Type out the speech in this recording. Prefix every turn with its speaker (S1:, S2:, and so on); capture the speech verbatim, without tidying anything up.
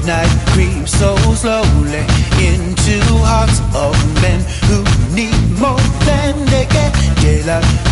S1: Midnight creeps so slowly into hearts of men who need more than they get. Daylight